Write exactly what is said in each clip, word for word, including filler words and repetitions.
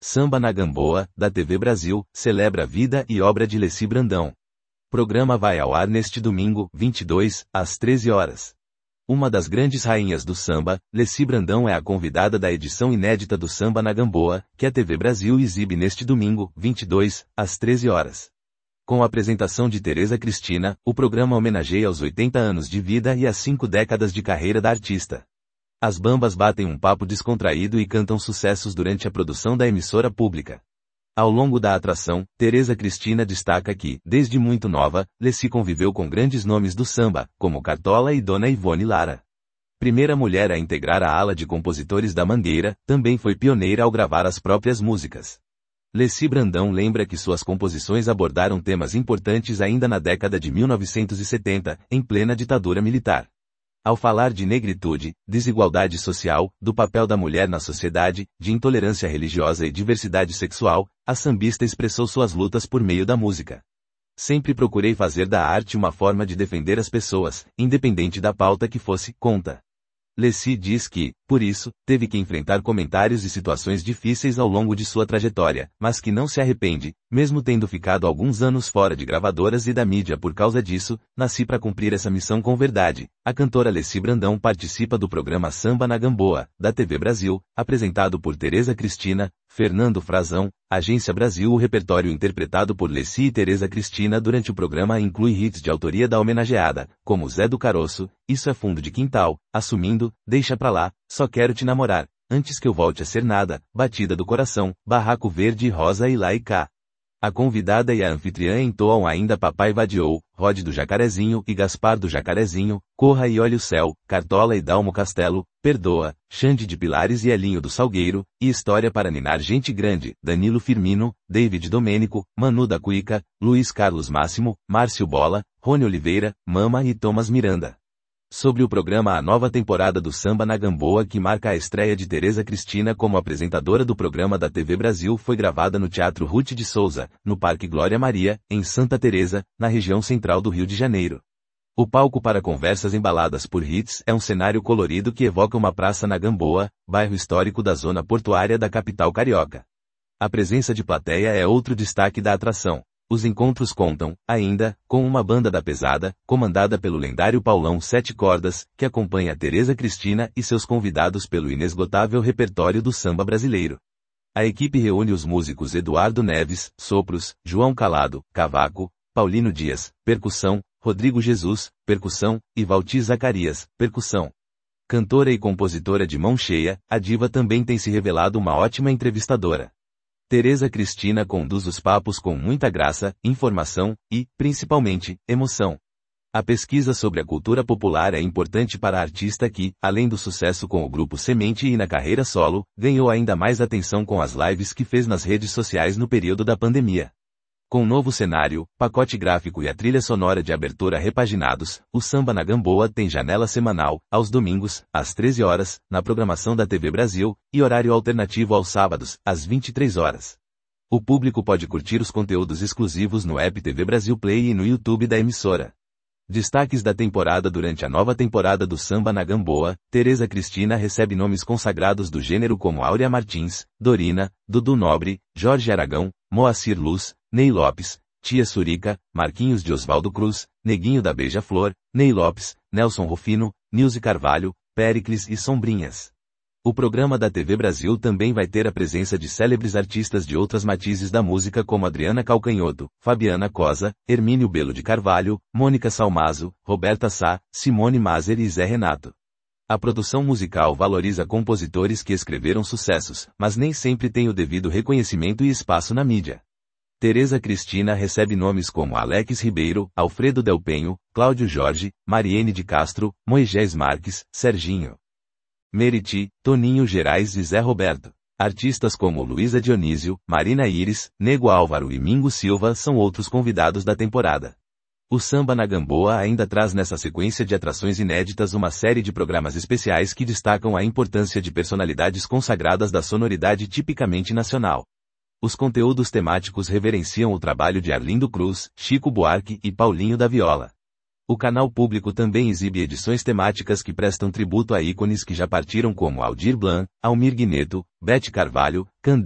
Samba na Gamboa, da T V Brasil, celebra a vida e obra de Leci Brandão. Programa vai ao ar neste domingo, vinte e dois, às treze horas. Uma das grandes rainhas do samba, Leci Brandão é a convidada da edição inédita do Samba na Gamboa, que a T V Brasil exibe neste domingo, vinte e dois, às treze horas. Com a apresentação de Tereza Cristina, o programa homenageia os oitenta anos de vida e as cinco décadas de carreira da artista. As bambas batem um papo descontraído e cantam sucessos durante a produção da emissora pública. Ao longo da atração, Tereza Cristina destaca que, desde muito nova, Leci conviveu com grandes nomes do samba, como Cartola e Dona Ivone Lara. Primeira mulher a integrar a ala de compositores da Mangueira, também foi pioneira ao gravar as próprias músicas. Leci Brandão lembra que suas composições abordaram temas importantes ainda na década de mil novecentos e setenta, em plena ditadura militar. Ao falar de negritude, desigualdade social, do papel da mulher na sociedade, de intolerância religiosa e diversidade sexual, a sambista expressou suas lutas por meio da música. Sempre procurei fazer da arte uma forma de defender as pessoas, independente da pauta que fosse, conta. Leci diz que, por isso, teve que enfrentar comentários e situações difíceis ao longo de sua trajetória, mas que não se arrepende, mesmo tendo ficado alguns anos fora de gravadoras e da mídia por causa disso, nasci para cumprir essa missão com verdade. A cantora Leci Brandão participa do programa Samba na Gamboa, da T V Brasil, apresentado por Tereza Cristina, Fernando Frazão, Agência Brasil. O repertório interpretado por Leci e Tereza Cristina durante o programa inclui hits de autoria da homenageada, como Zé do Caroço, Isso é Fundo de Quintal, Assumindo, Deixa Pra Lá, Só Quero Te Namorar, Antes Que Eu Volte a Ser Nada, Batida do Coração, Barraco Verde e Rosa e Lá e Cá. A convidada e a anfitriã entoam ainda Papai Vadiou, Rode do Jacarezinho e Gaspar do Jacarezinho, Corra e Olhe o Céu, Cartola e Dalmo Castelo, Perdoa, Xande de Pilares e Elinho do Salgueiro, e História para Ninar Gente Grande, Danilo Firmino, David Domênico, Manu da Cuica, Luiz Carlos Máximo, Márcio Bola, Rony Oliveira, Mama e Thomas Miranda. Sobre o programa A nova temporada do Samba na Gamboa, que marca a estreia de Tereza Cristina como apresentadora do programa da T V Brasil, foi gravada no Teatro Ruth de Souza, no Parque Glória Maria, em Santa Teresa, na região central do Rio de Janeiro. O palco para conversas embaladas por hits é um cenário colorido que evoca uma praça na Gamboa, bairro histórico da zona portuária da capital carioca. A presença de plateia é outro destaque da atração. Os encontros contam, ainda, com uma banda da pesada, comandada pelo lendário Paulão Sete Cordas, que acompanha Tereza Cristina e seus convidados pelo inesgotável repertório do samba brasileiro. A equipe reúne os músicos Eduardo Neves, sopros, João Calado, cavaco, Paulino Dias, percussão, Rodrigo Jesus, percussão, e Valtir Zacarias, percussão. Cantora e compositora de mão cheia, a diva também tem se revelado uma ótima entrevistadora. Tereza Cristina conduz os papos com muita graça, informação e, principalmente, emoção. A pesquisa sobre a cultura popular é importante para a artista que, além do sucesso com o grupo Semente e na carreira solo, ganhou ainda mais atenção com as lives que fez nas redes sociais no período da pandemia. Com novo cenário, pacote gráfico e a trilha sonora de abertura repaginados, o Samba na Gamboa tem janela semanal, aos domingos, às treze horas, na programação da T V Brasil, e horário alternativo aos sábados, às vinte e três horas. O público pode curtir os conteúdos exclusivos no app T V Brasil Play e no YouTube da emissora. Destaques da temporada. Durante a nova temporada do Samba na Gamboa, Tereza Cristina recebe nomes consagrados do gênero como Áurea Martins, Dorina, Dudu Nobre, Jorge Aragão, Moacir Luz, Ney Lopes, Tia Surica, Marquinhos de Oswaldo Cruz, Neguinho da Beija-Flor, Ney Lopes, Nelson Rufino, Nilce Carvalho, Péricles e Sombrinhas. O programa da T V Brasil também vai ter a presença de célebres artistas de outras matizes da música como Adriana Calcanhoto, Fabiana Cosa, Hermínio Belo de Carvalho, Mônica Salmazo, Roberta Sá, Simone Maser e Zé Renato. A produção musical valoriza compositores que escreveram sucessos, mas nem sempre tem o devido reconhecimento e espaço na mídia. Tereza Cristina recebe nomes como Alex Ribeiro, Alfredo Del Penho, Cláudio Jorge, Mariene de Castro, Moisés Marques, Serginho Meriti, Toninho Gerais e Zé Roberto. Artistas como Luísa Dionísio, Marina Iris, Nego Álvaro e Mingo Silva são outros convidados da temporada. O Samba na Gamboa ainda traz nessa sequência de atrações inéditas uma série de programas especiais que destacam a importância de personalidades consagradas da sonoridade tipicamente nacional. Os conteúdos temáticos reverenciam o trabalho de Arlindo Cruz, Chico Buarque e Paulinho da Viola. O canal público também exibe edições temáticas que prestam tributo a ícones que já partiram como Aldir Blanc, Almir Guineto, Bete Carvalho, Candeia,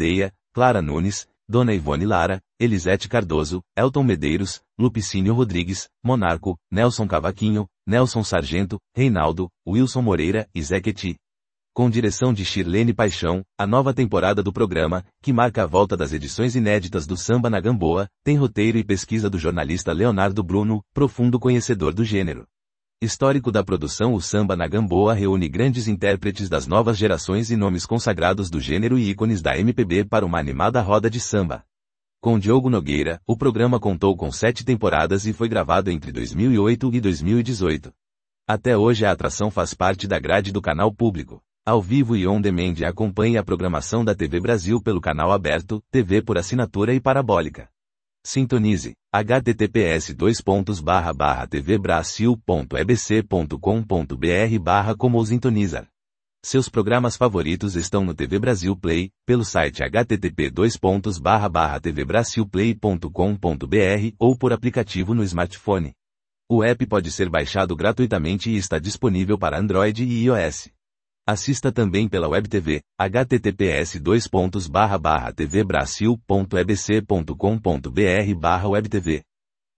Clara Nunes, Dona Ivone Lara, Elisete Cardoso, Elton Medeiros, Lupicínio Rodrigues, Monarco, Nelson Cavaquinho, Nelson Sargento, Reinaldo, Wilson Moreira e Zequeti. Com direção de Shirlene Paixão, a nova temporada do programa, que marca a volta das edições inéditas do Samba na Gamboa, tem roteiro e pesquisa do jornalista Leonardo Bruno, profundo conhecedor do gênero. Histórico da produção, o Samba na Gamboa reúne grandes intérpretes das novas gerações e nomes consagrados do gênero e ícones da M P B para uma animada roda de samba. Com Diogo Nogueira, o programa contou com sete temporadas e foi gravado entre dois mil e oito e dois mil e dezoito. Até hoje a atração faz parte da grade do canal público. Ao vivo e on demand, acompanhe a programação da T V Brasil pelo canal aberto, T V por assinatura e parabólica. Sintonize h t t p s dois pontos barra barra t v brasil ponto e b c ponto com ponto b r barra como sintonizar. Seus programas favoritos estão no T V Brasil Play, pelo site h t t p dois pontos barra barra t v brasil play ponto com ponto b r ou por aplicativo no smartphone. O app pode ser baixado gratuitamente e está disponível para Android e iOS. Assista também pela Web T V, h t t p s dois pontos barra barra t v brasil ponto e b c ponto com ponto b r barra web t v.